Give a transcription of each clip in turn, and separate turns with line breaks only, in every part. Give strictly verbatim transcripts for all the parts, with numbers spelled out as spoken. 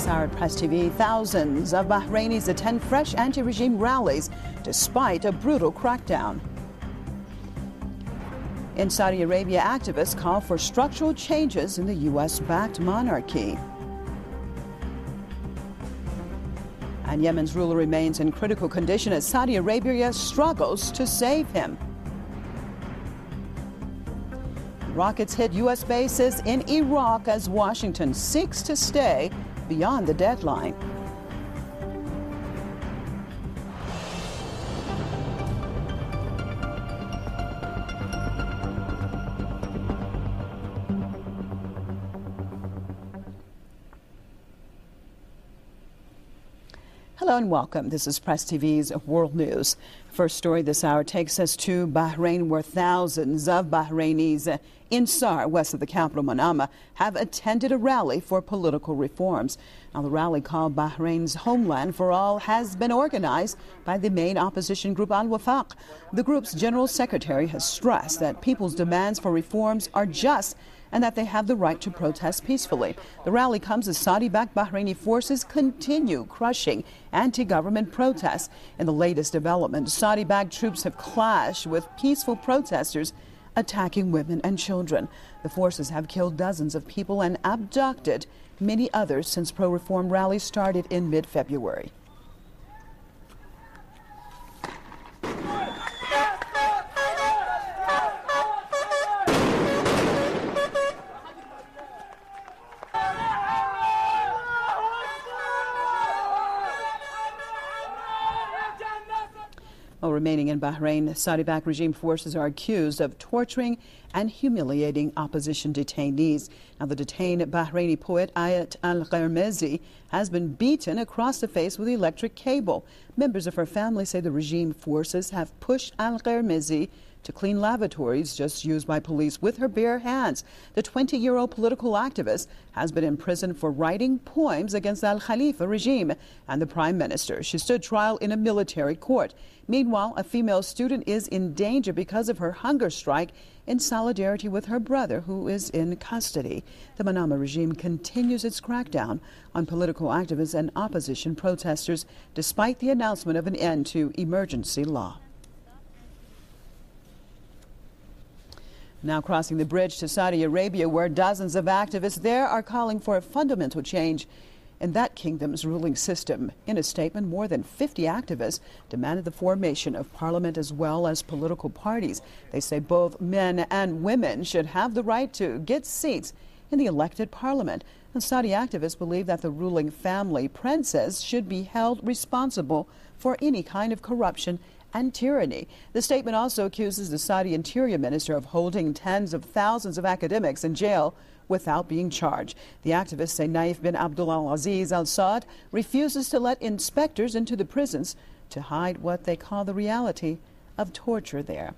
This hour at Press T V, thousands of Bahrainis attend fresh anti-regime rallies despite a brutal crackdown. In Saudi Arabia, activists call for structural changes in the U S-backed monarchy. And Yemen's ruler remains in critical condition as Saudi Arabia struggles to save him. Rockets hit U S bases in Iraq as Washington seeks to stay beyond the deadline. Hello and welcome. This is Press T V's World News. First story this hour takes us to Bahrain, where thousands of Bahrainis in Sar, west of the capital Manama, have attended a rally for political reforms. Now, the rally, called Bahrain's Homeland for All, has been organized by the main opposition group Al-Wafaq. The group's general secretary has stressed that people's demands for reforms are just and that they have the right to protest peacefully. The rally comes as Saudi-backed Bahraini forces continue crushing anti-government protests. In the latest development, Saudi-backed troops have clashed with peaceful protesters, attacking women and children. The forces have killed dozens of people and abducted many others since pro-reform rallies started in mid-February. While remaining in Bahrain, Saudi-backed regime forces are accused of torturing and humiliating opposition detainees. Now, the detained Bahraini poet Ayat al-Gharmezi has been beaten across the face with electric cable. Members of her family say the regime forces have pushed al-Gharmezi to clean lavatories just used by police with her bare hands. The twenty-year-old political activist has been imprisoned for writing poems against the Al-Khalifa regime and the prime minister. She stood trial in a military court. Meanwhile, a female student is in danger because of her hunger strike in solidarity with her brother, who is in custody. The Manama regime continues its crackdown on political activists and opposition protesters, despite the announcement of an end to emergency law. Now crossing the bridge to Saudi Arabia, where dozens of activists there are calling for a fundamental change in that kingdom's ruling system. In a statement, more than fifty activists demanded the formation of parliament as well as political parties. They say both men and women should have the right to get seats in the elected parliament. And Saudi activists believe that the ruling family princess should be held responsible for any kind of corruption and tyranny. The statement also accuses the Saudi Interior Minister of holding tens of thousands of academics in jail without being charged. The activists say Naif bin Abdullah Aziz Al Saud refuses to let inspectors into the prisons to hide what they call the reality of torture there.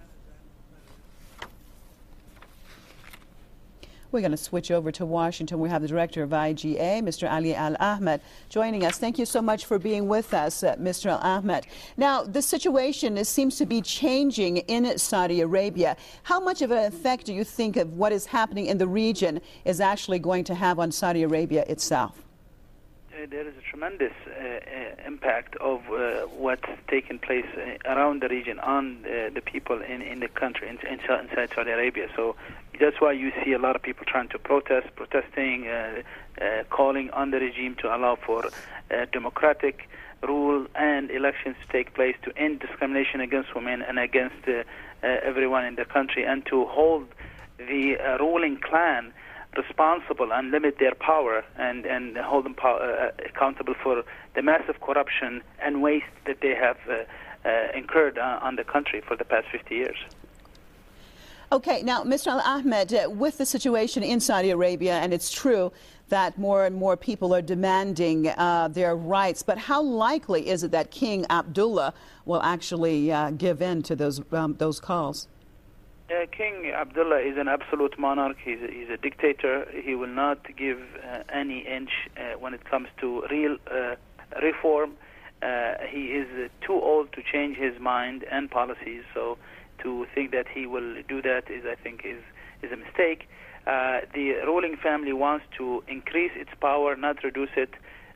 We're going to switch over to Washington. We have the director of I G A, Mister Ali Al Ahmed, joining us. Thank you so much for being with us, uh, Mister Al Ahmed. Now, the situation is, seems to be changing in Saudi Arabia. How much of an effect do you think of what is happening in the region is actually going to have on Saudi Arabia itself?
Uh, there is a tremendous uh, uh, impact of uh, what's taken place uh, around the region on uh, the people in, in the country, in, in, inside Saudi Arabia. So that's why you see a lot of people trying to protest, protesting, uh, uh, calling on the regime to allow for uh, democratic rule and elections to take place to end discrimination against women and against uh, uh, everyone in the country, and to hold the uh, ruling clan responsible and limit their power and, and hold them pow- uh, accountable for the massive corruption and waste that they have uh, uh, incurred uh, on the country for the past fifty years.
Okay, now, Mister Al Ahmed, uh, with the situation in Saudi Arabia, and it's true that more and more people are demanding uh, their rights, but how likely is it that King Abdullah will actually uh, give in to those um, those calls?
Uh, King Abdullah is an absolute monarch. He's a, he's a dictator. He will not give uh, any inch uh, when it comes to real uh, reform. Uh, he is uh, too old to change his mind and policies. So to think that he will do that is, I think, is is a mistake. Uh, the ruling family wants to increase its power, not reduce it.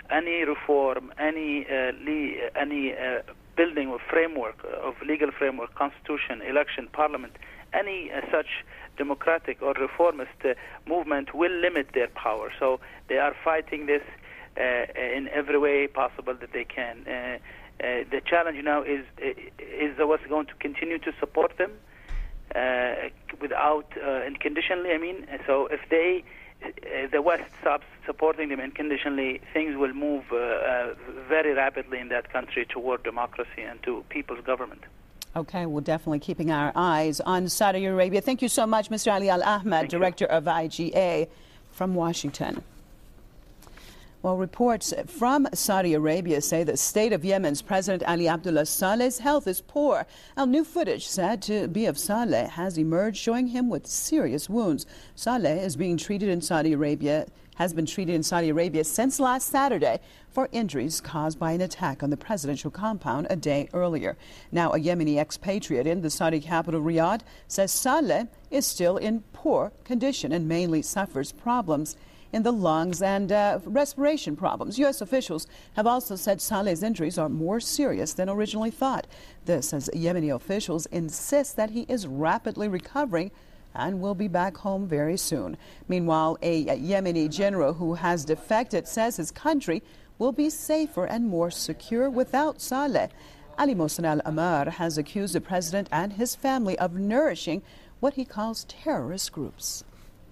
any reform, any uh, le- any uh, building of framework, of legal framework, constitution, election, parliament, any uh, such democratic or reformist uh, movement will limit their power. So they are fighting this uh, in every way possible that they can. Uh, uh, the challenge now is is the West going to continue to support them uh, without uh, unconditionally? I mean, so if they uh, the West stops supporting them unconditionally, things will move uh, uh, very rapidly in that country toward democracy and to people's government.
Okay, we're definitely keeping our eyes on Saudi Arabia. Thank you so much, Mister Ali Al Ahmed,
Thank
Director
you.
of I G A from Washington. Well, reports from Saudi Arabia say the state of Yemen's President Ali Abdullah Saleh's health is poor. Now, new footage said to be of Saleh has emerged showing him with serious wounds. Saleh is being treated in Saudi Arabia, has been treated in Saudi Arabia since last Saturday for injuries caused by an attack on the presidential compound a day earlier. Now, a Yemeni expatriate in the Saudi capital, Riyadh, says Saleh is still in poor condition and mainly suffers problems in the lungs and uh, respiration problems. U S officials have also said Saleh's injuries are more serious than originally thought. This as Yemeni officials insist that he is rapidly recovering and will be back home very soon. Meanwhile, a Yemeni general who has defected says his country will be safer and more secure without Saleh. Ali Mohsen Al-Amar has accused the president and his family of nourishing what he calls terrorist groups.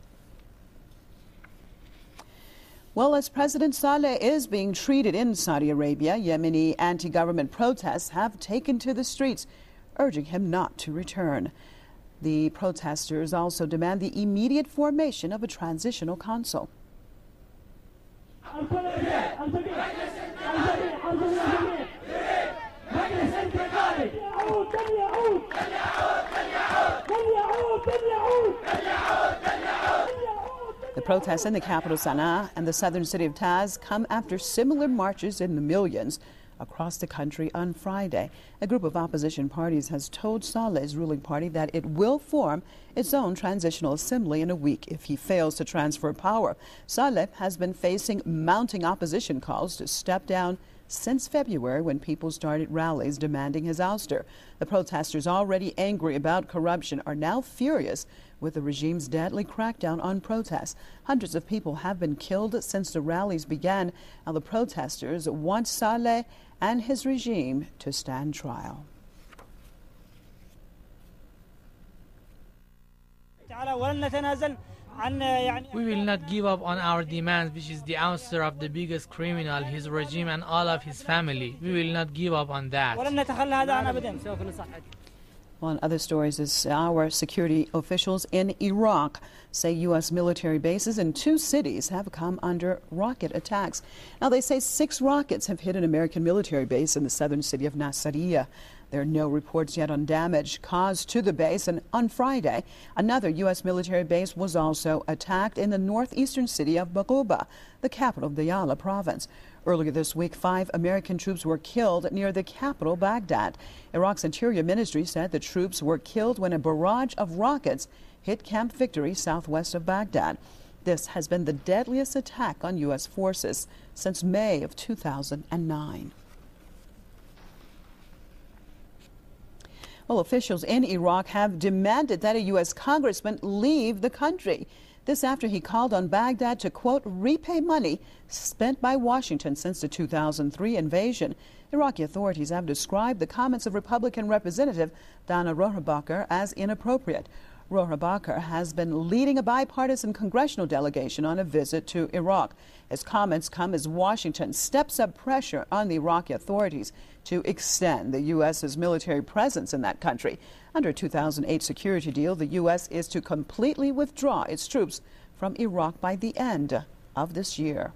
Well, as President Saleh is being treated in Saudi Arabia, Yemeni anti-government protests have taken to the streets, urging him not to return. The protesters also demand the immediate formation of a transitional council. The protests in the capital Sana'a and the southern city of Taz come after similar marches in the millions across the country on Friday. A group of opposition parties has told Saleh's ruling party that it will form its own transitional assembly in a week if he fails to transfer power. Saleh has been facing mounting opposition calls to step down since February when people started rallies demanding his ouster. The protesters, already angry about corruption, are now furious with the regime's deadly crackdown on protests. Hundreds of people have been killed since the rallies began, and the protesters want Saleh and his regime to stand trial.
We will not give up on our demands, which is the ouster of the biggest criminal, his regime and all of his family. We will not give up on that.
Well, in other stories this hour, security officials in Iraq say U S military bases in two cities have come under rocket attacks. Now, they say six rockets have hit an American military base in the southern city of Nasiriyah. There are no reports yet on damage caused to the base. And on Friday, another U S military base was also attacked in the northeastern city of Baquba, the capital of the Diyala province. Earlier this week, five American troops were killed near the capital, Baghdad. Iraq's Interior Ministry said the troops were killed when a barrage of rockets hit Camp Victory southwest of Baghdad. This has been the deadliest attack on U S forces since May of two thousand nine. Well, officials in Iraq have demanded that a U S congressman leave the country. This after he called on Baghdad to, quote, repay money spent by Washington since the two thousand three invasion. Iraqi authorities have described the comments of Republican Representative Dana Rohrabacher as inappropriate. Rohrabacher has been leading a bipartisan congressional delegation on a visit to Iraq. His comments come as Washington steps up pressure on the Iraqi authorities to extend the U S's military presence in that country. Under a two thousand eight security deal, the U S is to completely withdraw its troops from Iraq by the end of this year.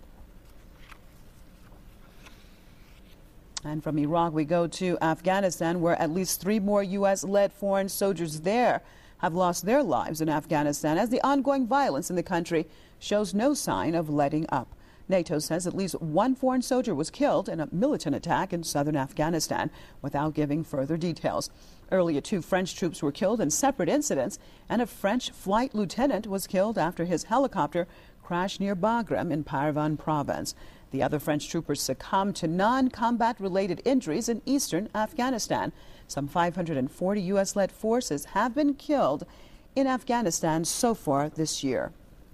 And from Iraq, we go to Afghanistan, where at least three more U S-led foreign soldiers there have lost their lives in Afghanistan as the ongoing violence in the country shows no sign of letting up. NATO says at least one foreign soldier was killed in a militant attack in southern Afghanistan without giving further details. Earlier, two French troops were killed in separate incidents, and a French flight lieutenant was killed after his helicopter crashed near Bagram in Parvan province. The other French troopers succumbed to non-combat related injuries in eastern Afghanistan. Some five hundred forty U S-led forces have been killed in Afghanistan so far this year.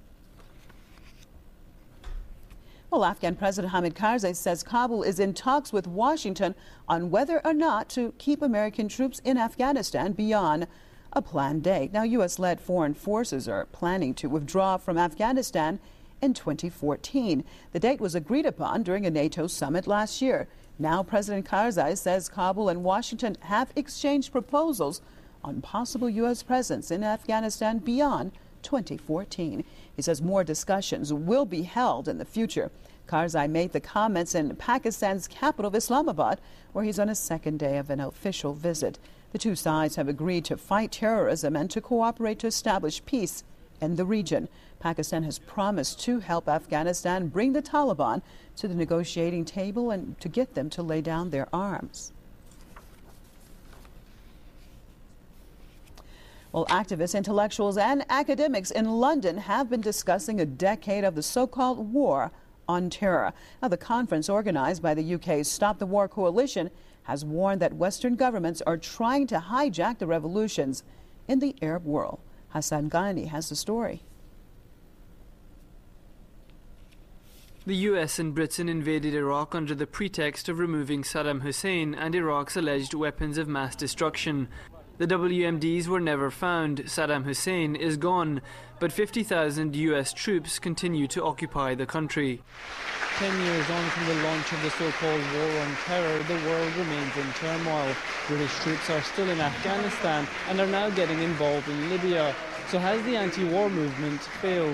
Well, Afghan President Hamid Karzai says Kabul is in talks with Washington on whether or not to keep American troops in Afghanistan beyond a planned date. Now, U S-led foreign forces are planning to withdraw from Afghanistan in twenty fourteen. The date was agreed upon during a NATO summit last year. Now, President Karzai says Kabul and Washington have exchanged proposals on possible U S presence in Afghanistan beyond twenty fourteen. He says more discussions will be held in the future. Karzai made the comments in Pakistan's capital of Islamabad, where he's on his second day of an official visit. The two sides have agreed to fight terrorism and to cooperate to establish peace in the region. Pakistan has promised to help Afghanistan bring the Taliban to the negotiating table and to get them to lay down their arms. Well, activists, intellectuals, and academics in London have been discussing a decade of the so-called war on terror. Now, the conference organized by the U K's Stop the War Coalition has warned that Western governments are trying to hijack the revolutions in the Arab world. Hassan Ghani has the story.
The U S and Britain invaded Iraq under the pretext of removing Saddam Hussein and Iraq's alleged weapons of mass destruction. The W M Ds were never found, Saddam Hussein is gone, but fifty thousand U S troops continue to occupy the country.
Ten years on from the launch of the so-called war on terror, the world remains in turmoil. British troops are still in Afghanistan and are now getting involved in Libya. So has the anti-war movement failed?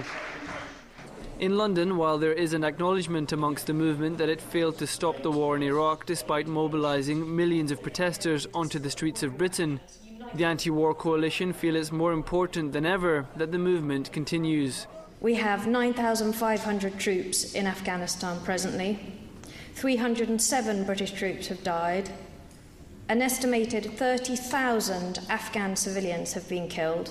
In London, while there is an acknowledgement amongst the movement that it failed to stop the war in Iraq despite mobilising millions of protesters onto the streets of Britain, the anti-war coalition feel it's more important than ever that the movement continues.
We have nine thousand five hundred troops in Afghanistan presently. three hundred seven British troops have died. An estimated thirty thousand Afghan civilians have been killed.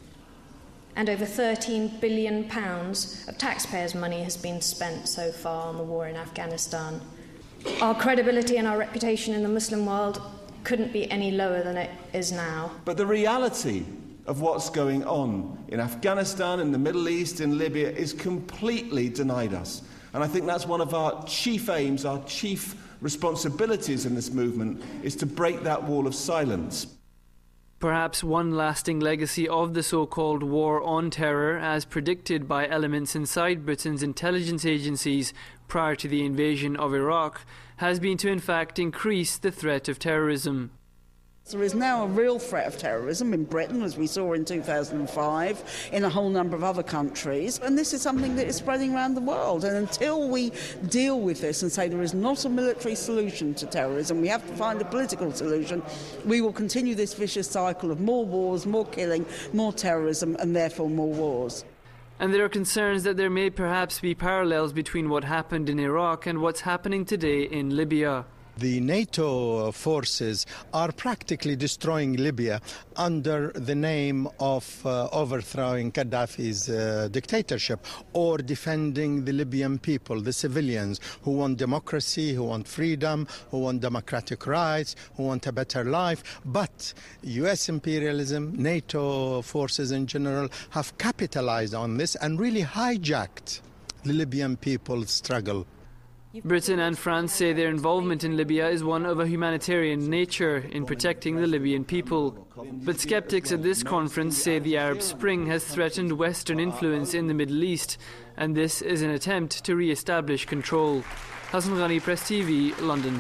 And over thirteen billion pounds of taxpayers' money has been spent so far on the war in Afghanistan. Our credibility and our reputation in the Muslim world couldn't be any lower than it is now.
But the reality of what's going on in Afghanistan, in the Middle East, in Libya, is completely denied us. And I think that's one of our chief aims, our chief responsibilities in this movement, is to break that wall of silence.
Perhaps one lasting legacy of the so-called war on terror, as predicted by elements inside Britain's intelligence agencies prior to the invasion of Iraq, has been to in fact increase the threat of terrorism.
There is now a real threat of terrorism in Britain, as we saw in two thousand five, in a whole number of other countries, and this is something that is spreading around the world. And until we deal with this and say there is not a military solution to terrorism, we have to find a political solution, we will continue this vicious cycle of more wars, more killing, more terrorism, and therefore more wars.
And there are concerns that there may perhaps be parallels between what happened in Iraq and what's happening today in Libya.
The NATO forces are practically destroying Libya under the name of uh, overthrowing Gaddafi's uh, dictatorship or defending the Libyan people, the civilians who want democracy, who want freedom, who want democratic rights, who want a better life. But U S imperialism, NATO forces in general have capitalized on this and really hijacked the Libyan people's struggle.
Britain and France say their involvement in Libya is one of a humanitarian nature in protecting the Libyan people. But skeptics at this conference say the Arab Spring has threatened Western influence in the Middle East, and this is an attempt to re-establish control. Hassan Ghani, Press T V, London.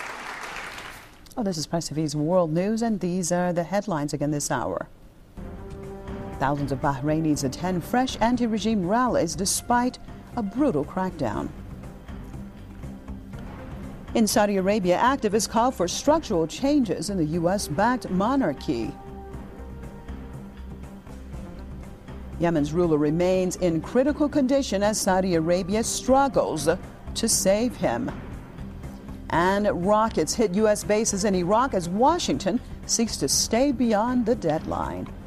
Well, this is Press T V's World News, and these are the headlines again this hour. Thousands of Bahrainis attend fresh anti-regime rallies despite a brutal crackdown. In Saudi Arabia, activists call for structural changes in the U S-backed monarchy. Yemen's ruler remains in critical condition as Saudi Arabia struggles to save him. And rockets hit U S bases in Iraq as Washington seeks to stay beyond the deadline.